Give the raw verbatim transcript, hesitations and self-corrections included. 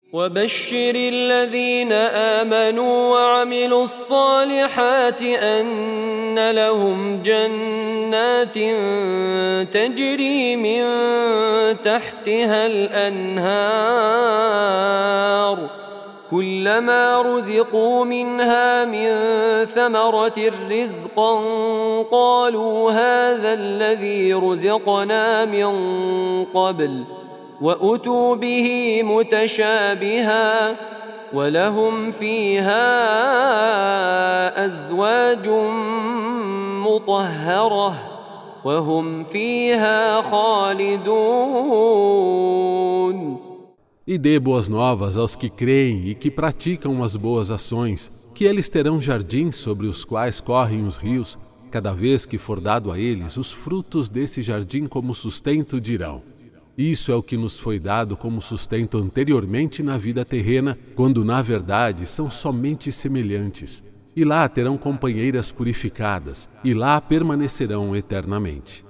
وبشر الذين آمنوا وعملوا الصالحات أن لهم جنات تجري من تحتها الأنهار كلما رزقوا منها من ثمرة رزقا قالوا هذا الذي رزقنا من قبل وأتوا به متشابها ولهم فيها أزواج مطهرة وهم فيها خالدون. E dê boas novas aos que creem e que praticam as boas ações, que eles terão jardins sobre os quais correm os rios, cada vez que for dado a eles os frutos desse jardim como sustento dirão: isso é o que nos foi dado como sustento anteriormente na vida terrena, quando na verdade são somente semelhantes. E lá terão companheiras purificadas, e lá permanecerão eternamente.